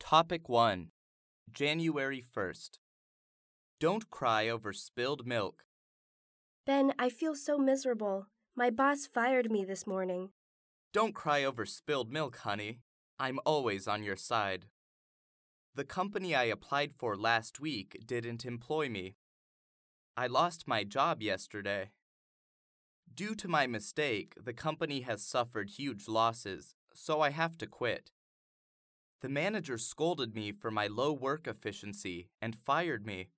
Topic 1. January 1st. Don't cry over spilled milk. Ben, I feel so miserable. My boss fired me this morning. Don't cry over spilled milk, honey. I'm always on your side. The company I applied for last week didn't employ me. I lost my job yesterday. Due to my mistake, the company has suffered huge losses, so I have to quit. The manager scolded me for my low work efficiency and fired me.